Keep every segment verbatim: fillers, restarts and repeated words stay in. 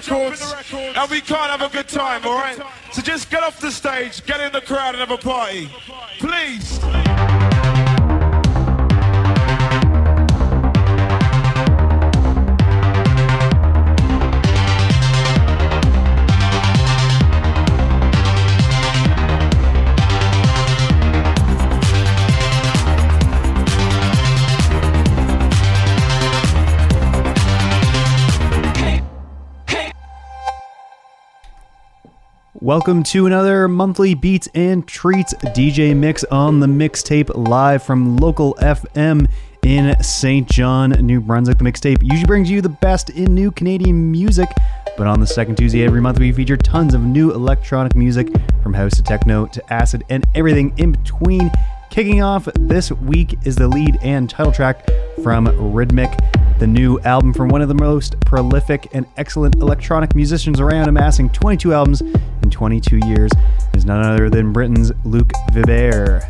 records, and we can't have a good time, all right? So just get off the stage, get in the crowd and have a party. Please. Welcome to another monthly Beats and Treats D J mix on the mixtape, live from local F M in Saint John, New Brunswick. The mixtape usually brings you the best in new Canadian music, but on the second Tuesday every month we feature tons of new electronic music, from house to techno to acid and everything in between. Kicking off this week is the lead and title track from Rhythmic, the new album from one of the most prolific and excellent electronic musicians around, amassing twenty-two albums in twenty-two years, is none other than Britain's Luc Vibert.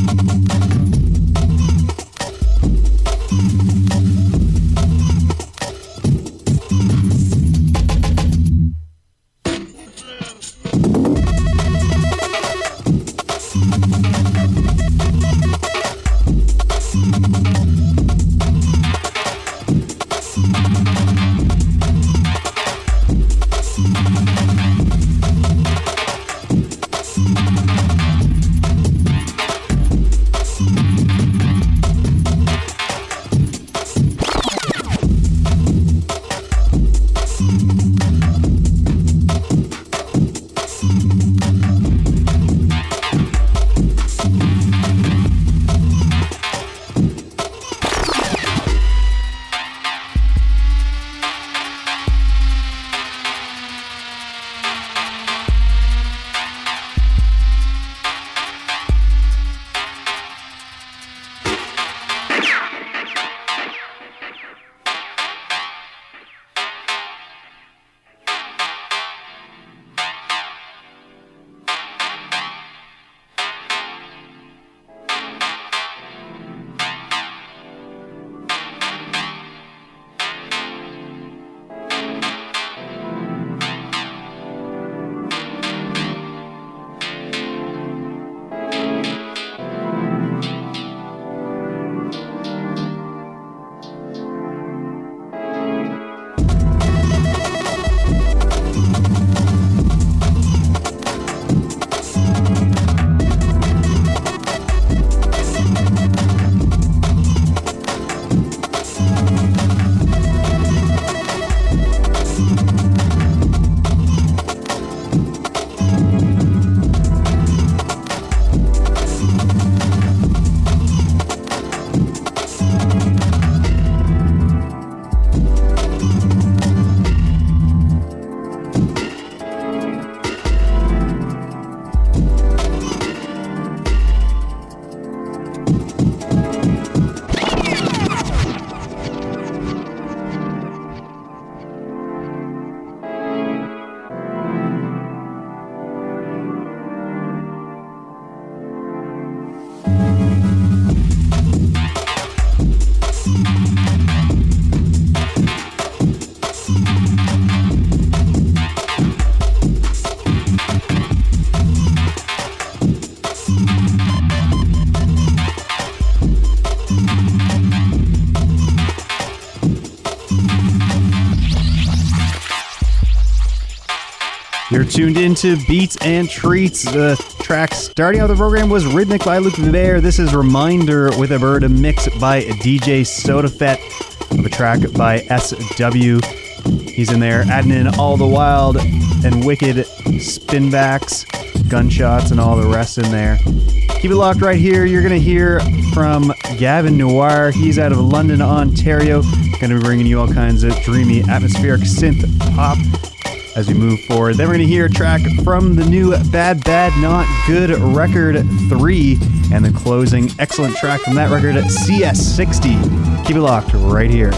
You're tuned into Beats and Treats. The track starting out the program was Rhythmic by Luke Bear. This is Reminder with a Bird, a mix by D J Sodafet of a track by S W. He's in there adding in all the wild and wicked spinbacks, gunshots, and all the rest in there. Keep it locked right here. You're going to hear from Gavin Noir. He's out of London, Ontario. Going to be bringing you all kinds of dreamy, atmospheric synth pop as we move forward. Then we're going to hear a track from the new Bad Bad Not Good record three, and the closing excellent track from that record, C S sixty. Keep it locked right here.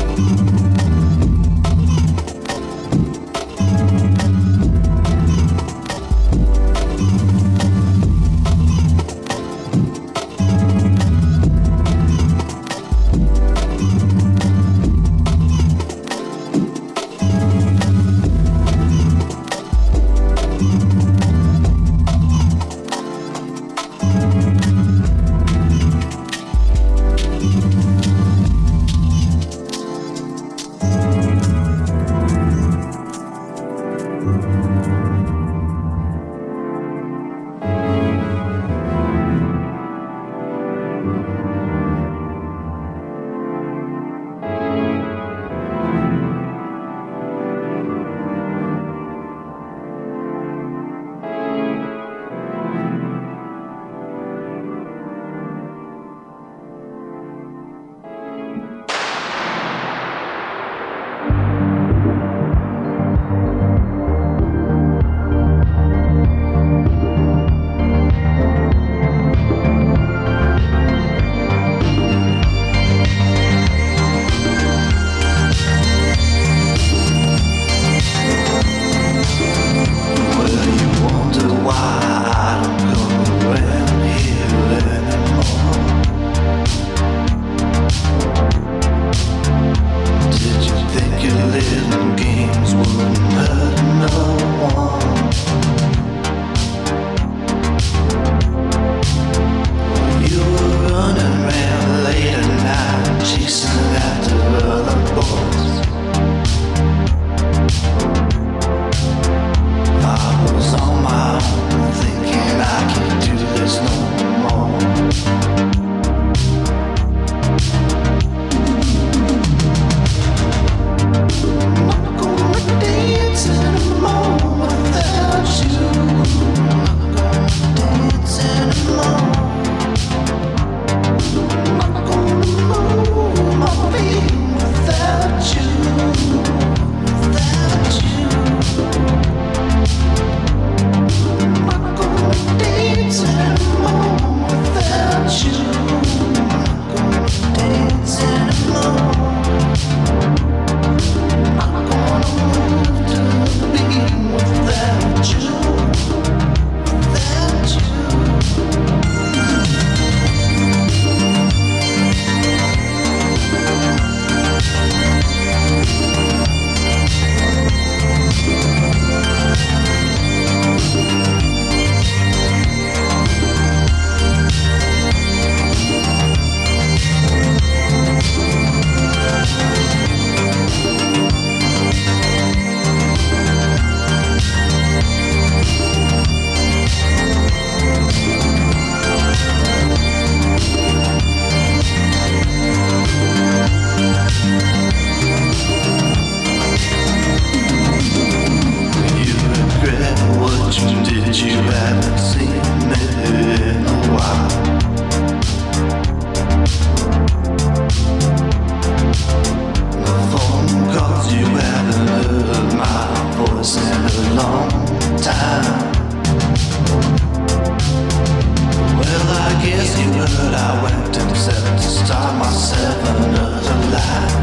blood, I went to the seven to start myself another life.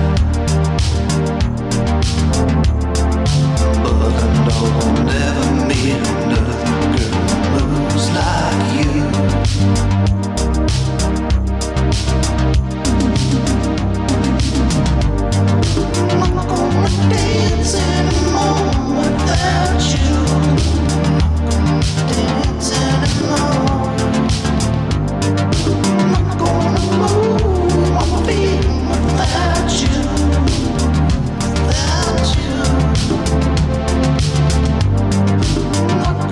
But I know I'll never meet another girl who's like you. I'm not gonna dance anymore without you. Dance anymore. I'm not gonna move on my feet without you. Without you. I'm not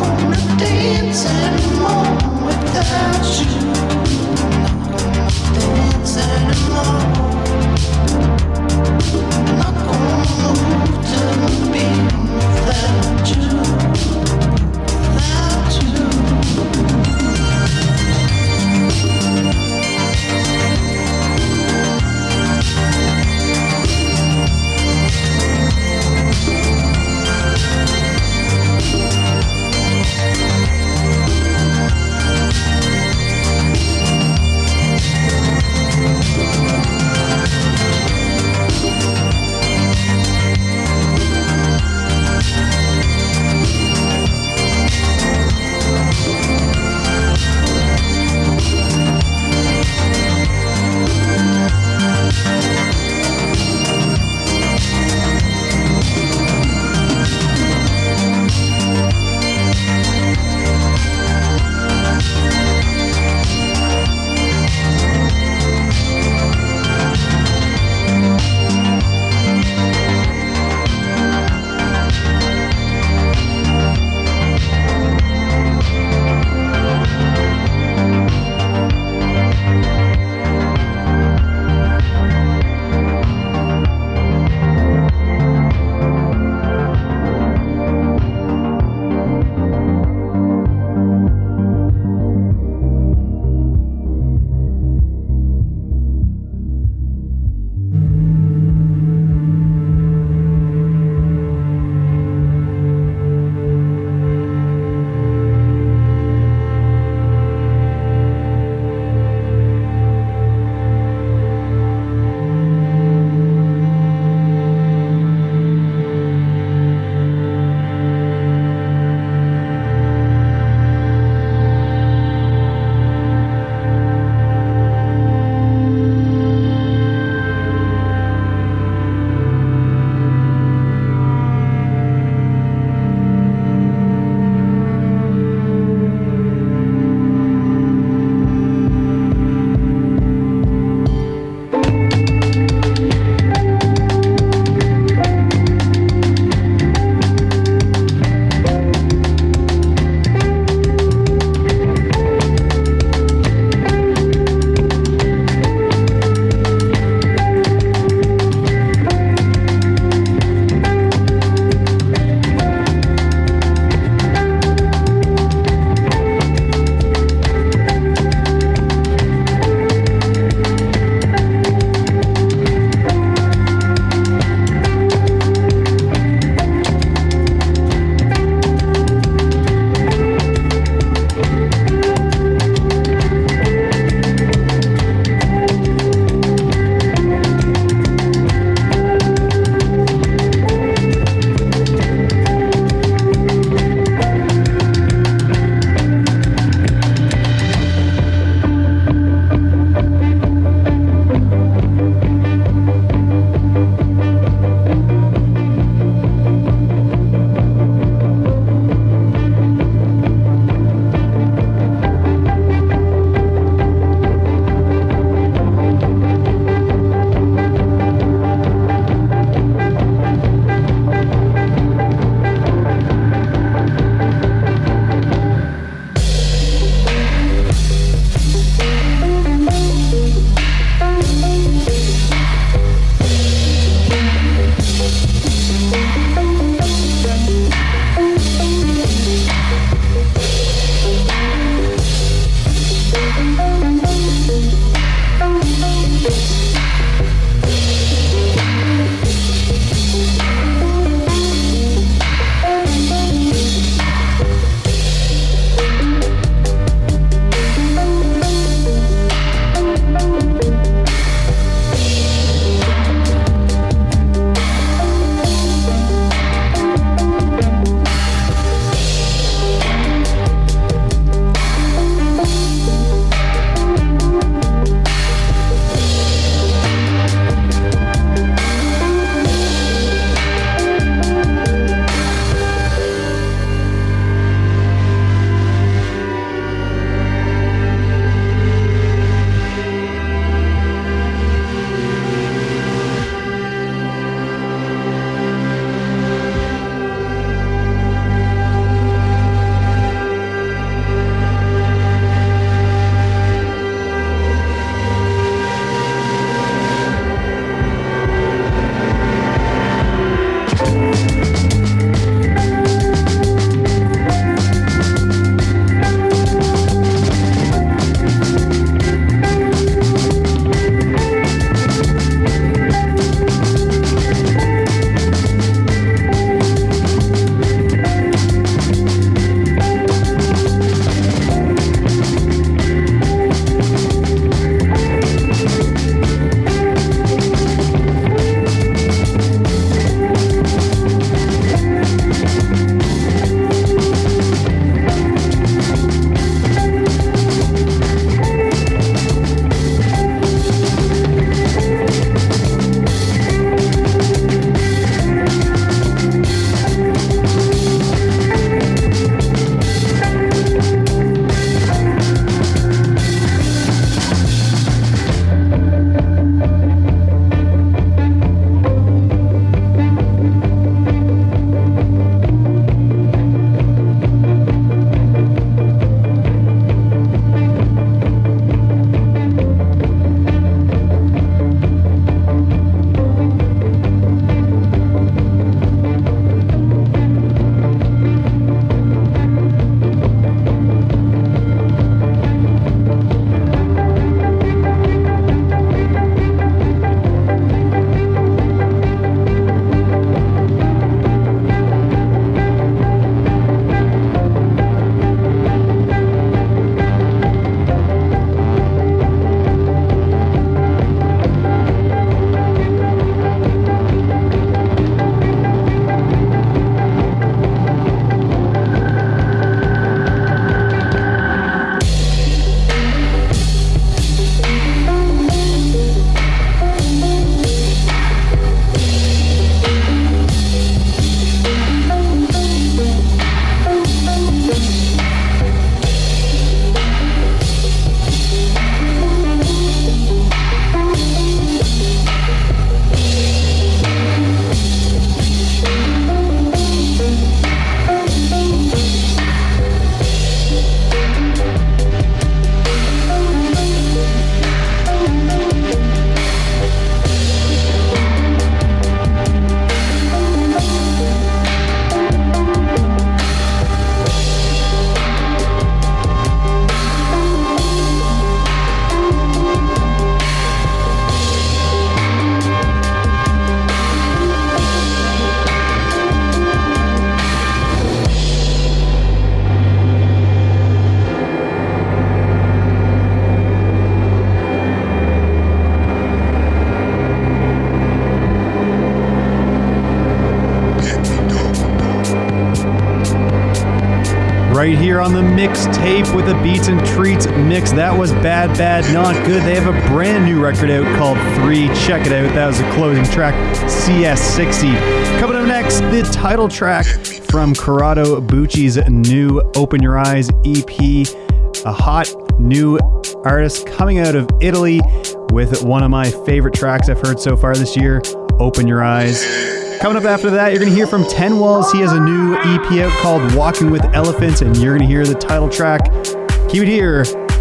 on the mixtape with a Beats and Treats mix. That was Bad Bad Not Good. They have a brand new record out called Three. Check it out. That was the closing track, C S sixty. Coming up next, the title track from Corrado Bucci's new Open Your Eyes E P. A hot new artist coming out of Italy with one of my favorite tracks I've heard so far this year, Open Your Eyes. Coming up after that, you're going to hear from Ten Walls. He has a new E P out called Walking with Elephants, and you're going to hear the title track. Keep it here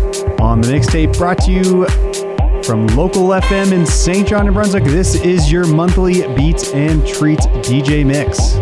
on the mixtape, brought to you from local F M in Saint John, New Brunswick. This is your monthly Beats and Treats D J mix.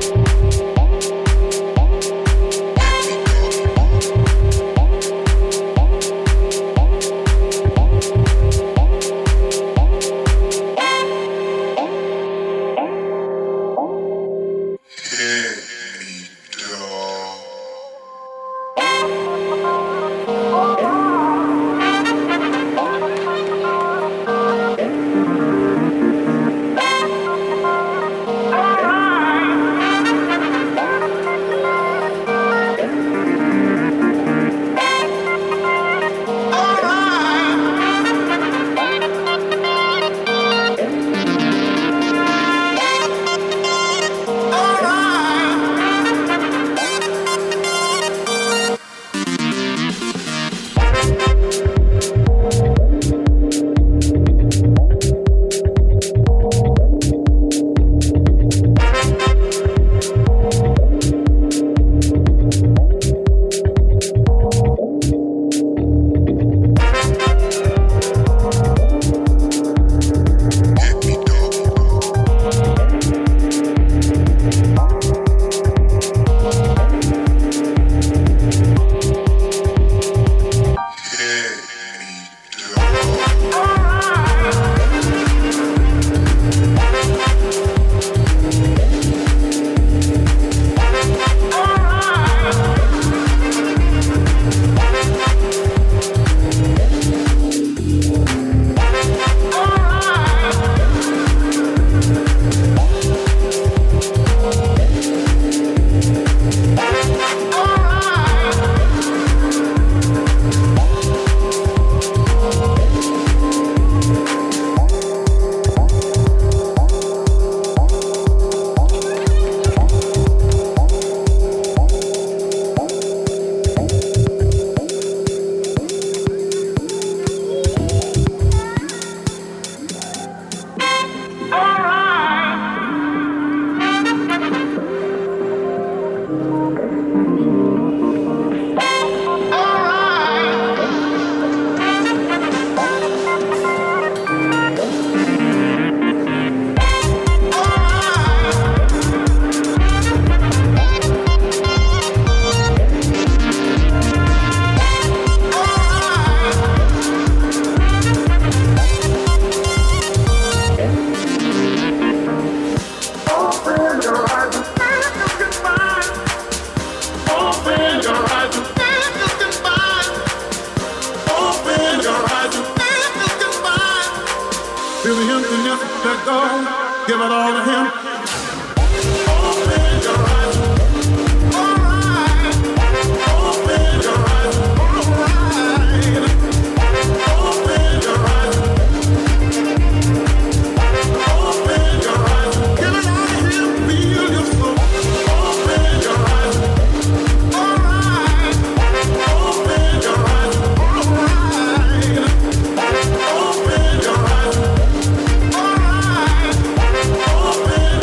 Open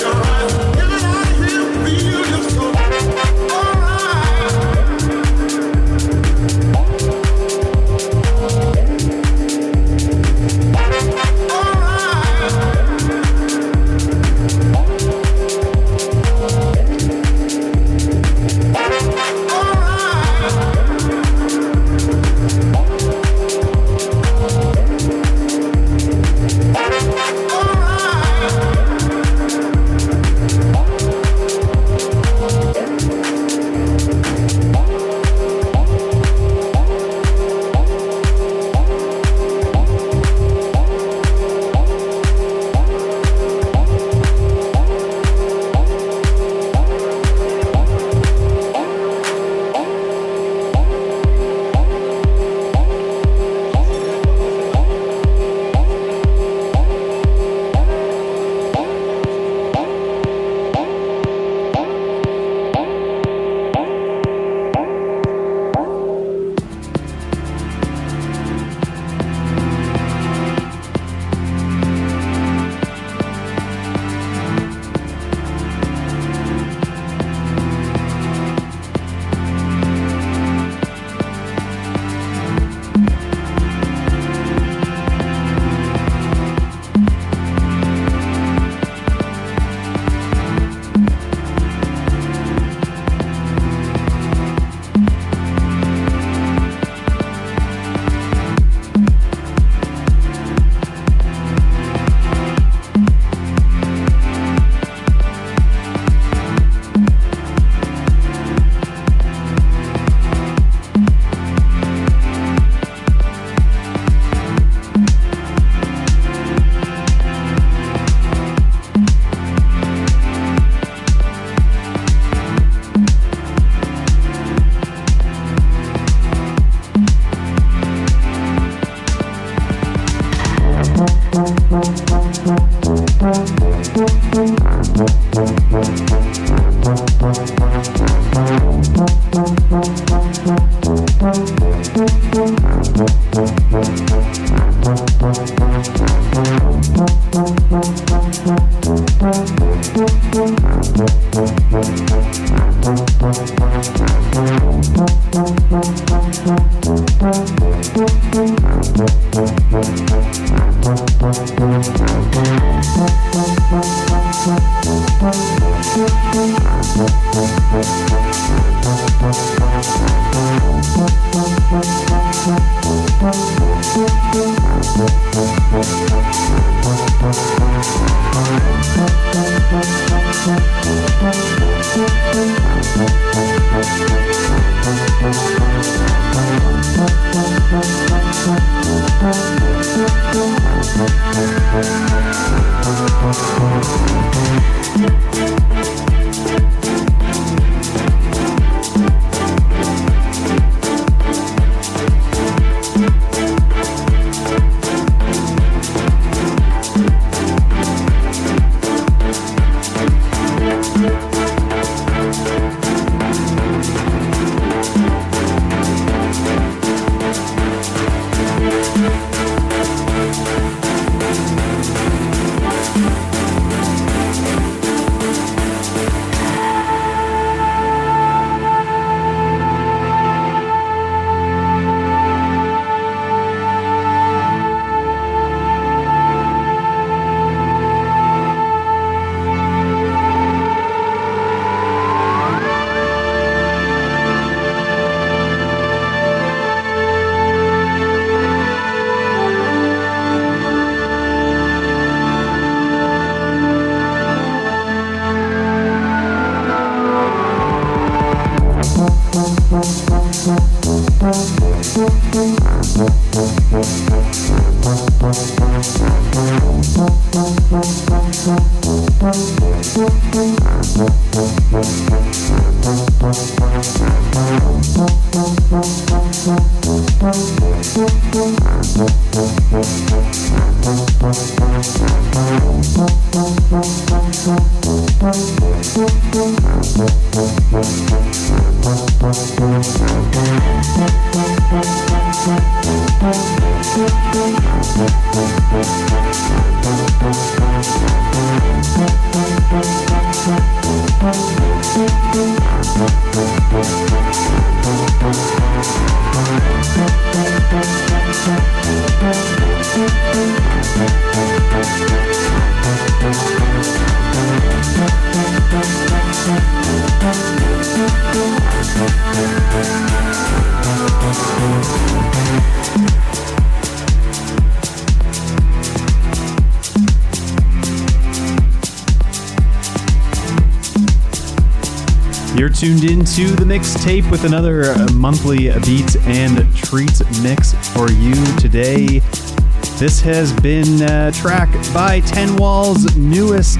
You're tuned into the mixtape with another monthly beats and treats mix for you today. This has been a track by Ten Wall's newest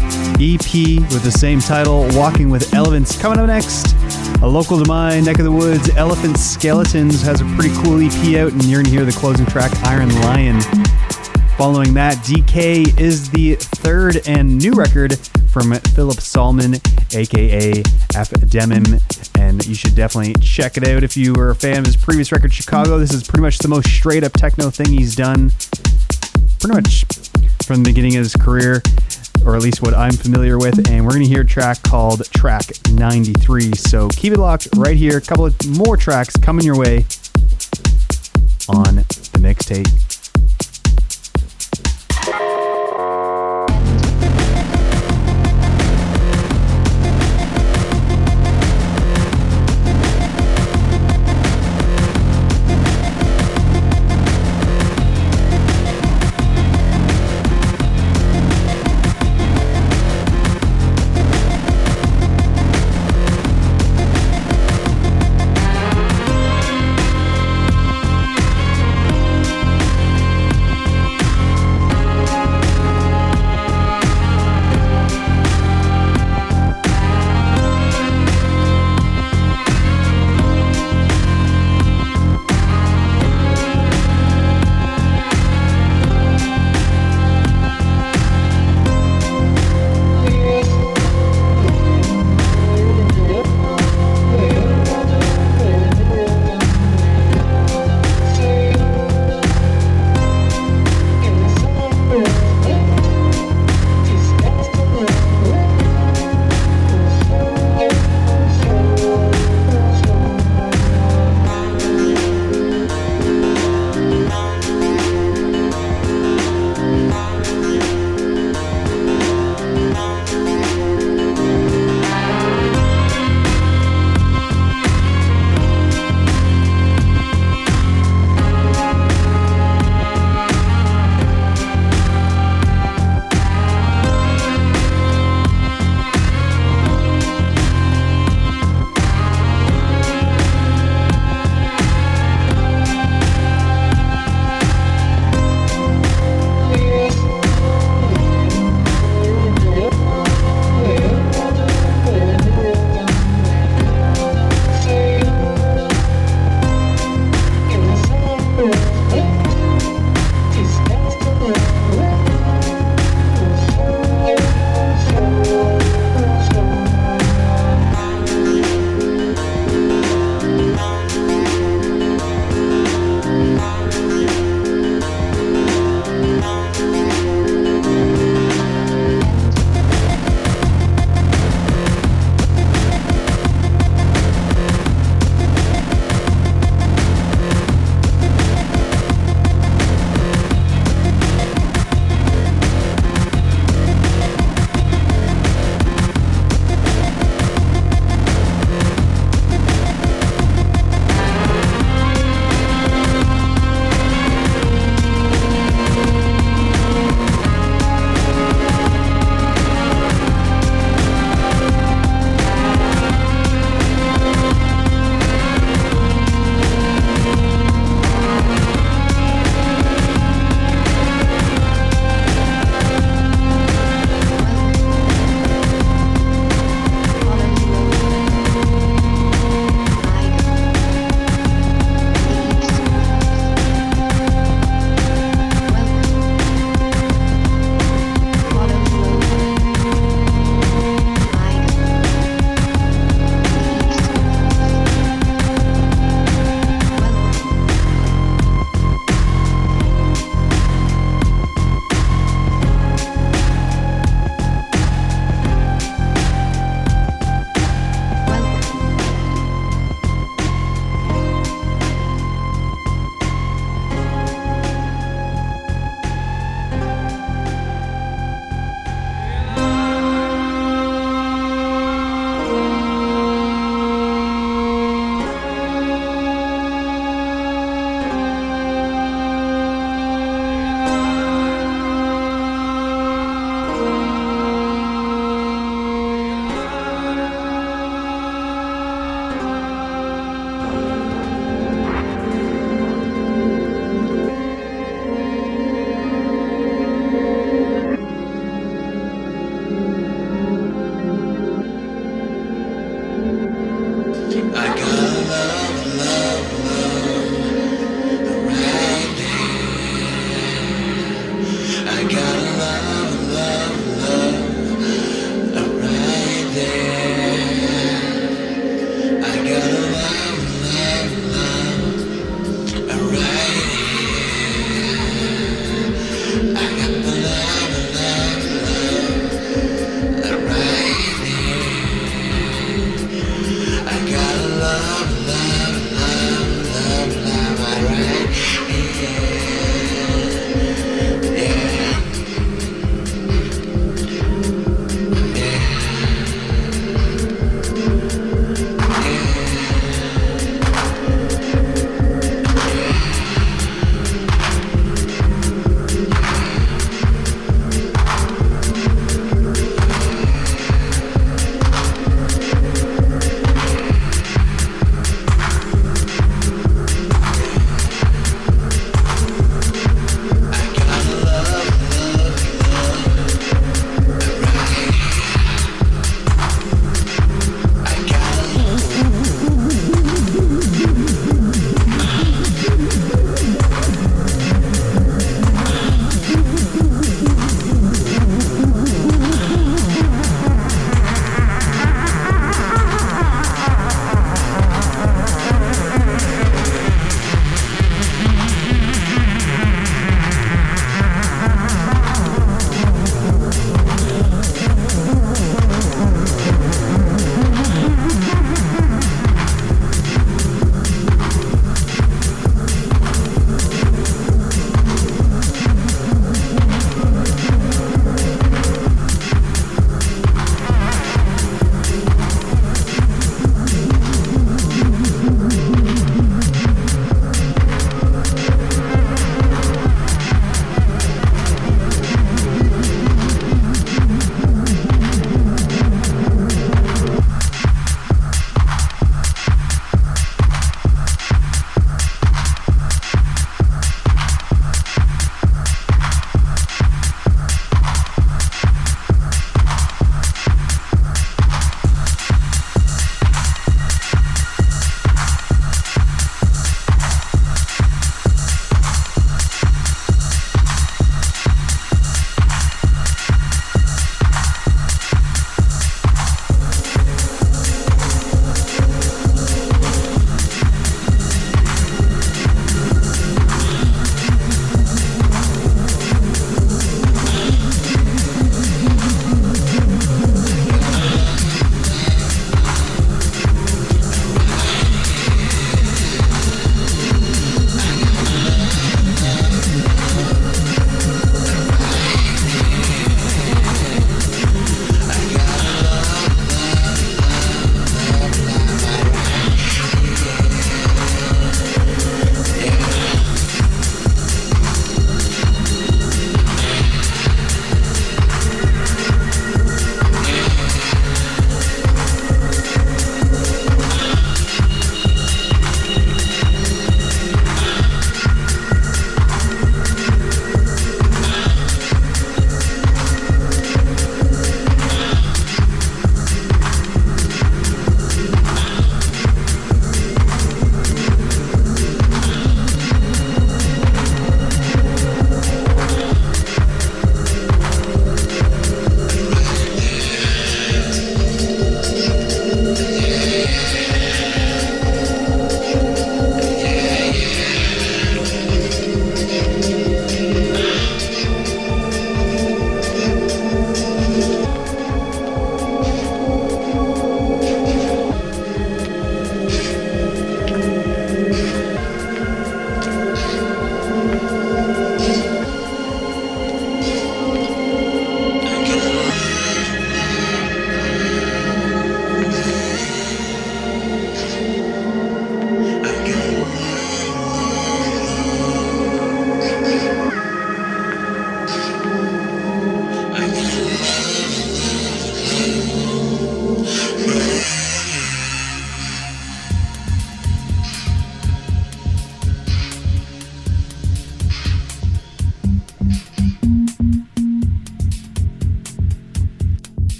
E P with the same title, Walking with Elephants. Coming up next, a local to my neck of the woods, Elephant Skeletons has a pretty cool E P out, and you're going to hear the closing track, Iron Lion. Following that, D K is the third and new record from Philip Salmon, aka F Demon, and you should definitely check it out if you were a fan of his previous record, Chicago. This is pretty much the most straight up techno thing he's done, pretty much from the beginning of his career, or at least what I'm familiar with. And we're going to hear a track called Track ninety-three. So keep it locked right here. A couple of more tracks coming your way on the mixtape.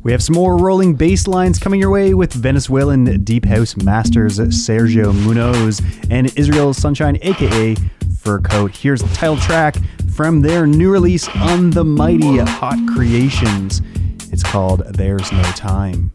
We have some more rolling bass lines coming your way with Venezuelan deep house masters Sergio Munoz and Israel Sunshine, aka Fur Coat. Here's the title track from their new release on the mighty Hot Creations. It's called There's No Time.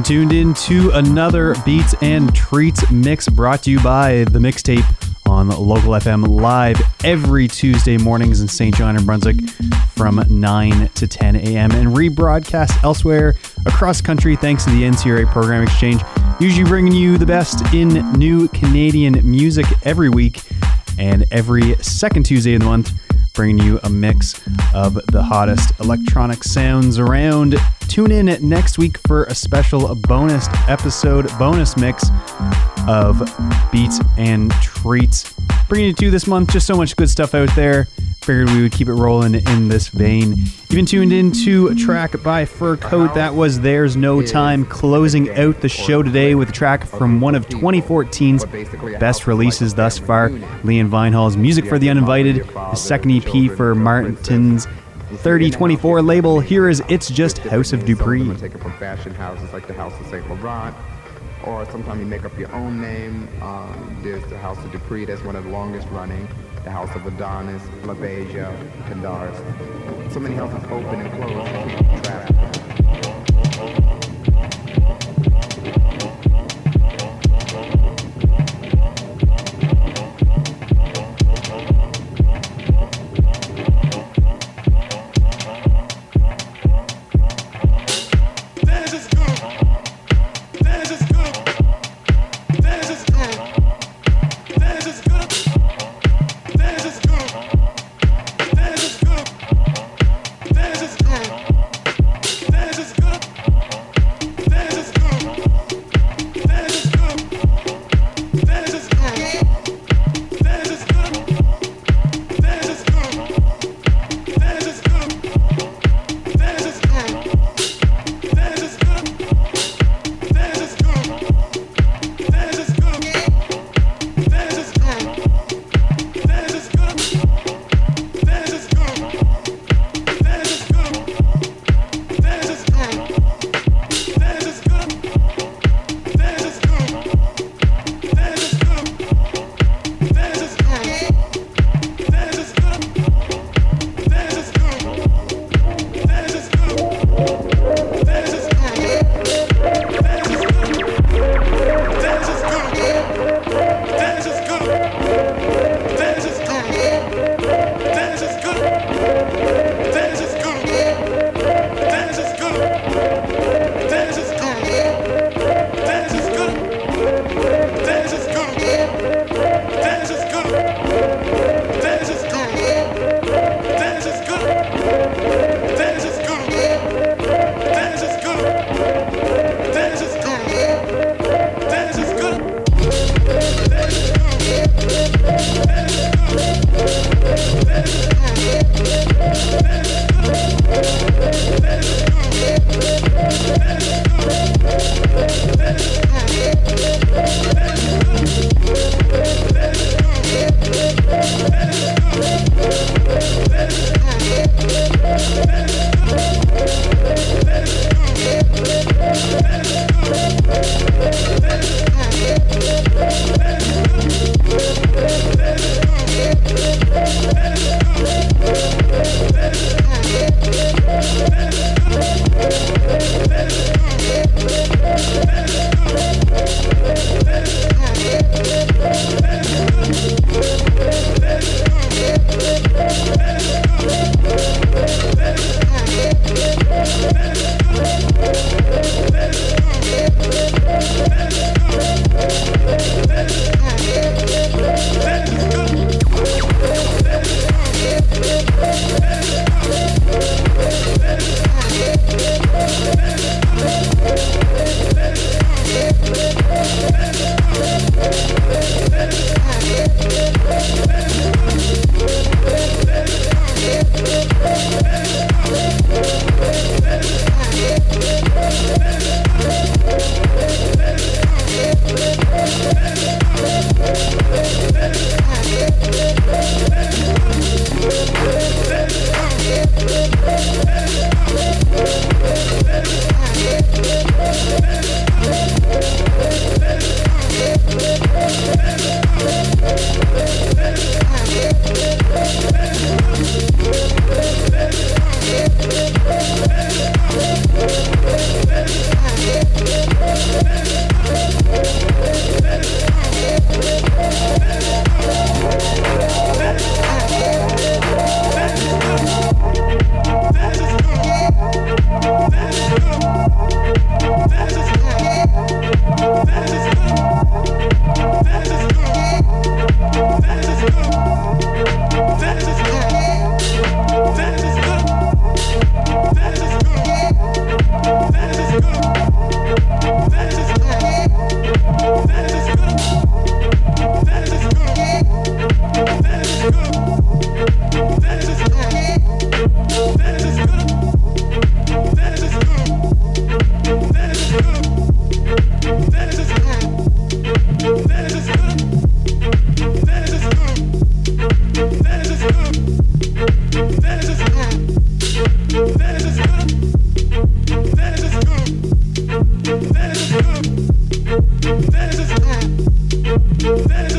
been tuned in to another Beats and Treats mix brought to you by The Mixtape on Local F M live every Tuesday mornings in Saint John and Brunswick from nine to ten a.m. and rebroadcast elsewhere across the country thanks to the N C R A Program Exchange, usually bringing you the best in new Canadian music every week, and every second Tuesday of the month bringing you a mix of the hottest electronic sounds around. Tune in next week for a special bonus episode, bonus mix of Beats and Treats. Bringing it to you this month, just so much good stuff out there. Figured we would keep it rolling in this vein. Even tuned into a track by Fur Coat, that was There's No Time, closing out the show today with a track from one of twenty fourteen's best releases thus far, Leon Vinehall's Music for the Uninvited, his second E P for Martin's thirty twenty-four label. Here is It's Just House of Dupree. Take it from fashion houses like the House of Saint Laurent, or sometimes you make up your own name. Um, there's the House of Dupree, that's one of the longest running. The House of Adonis, LaBeija, Candaris. So many houses open and close to keep track.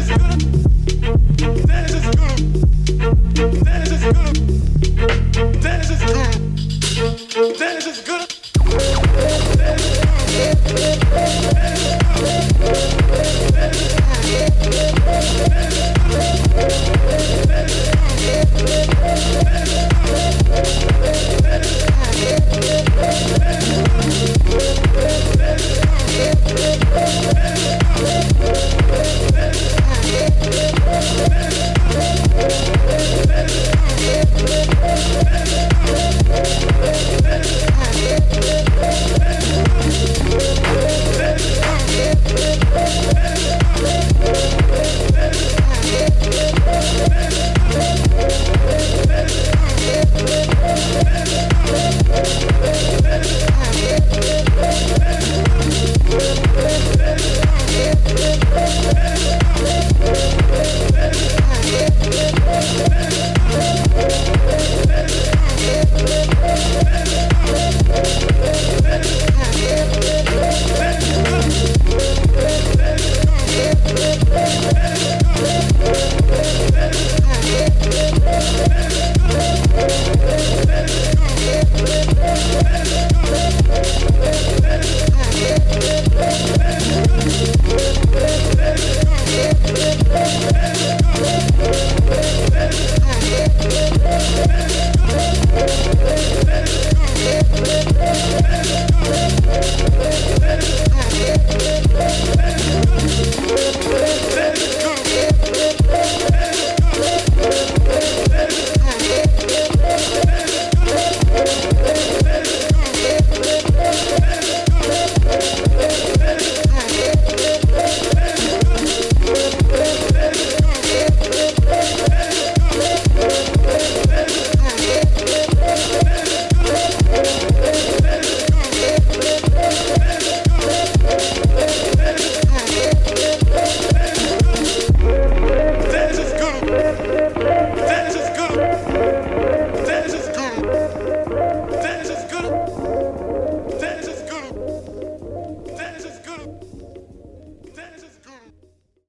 good. That is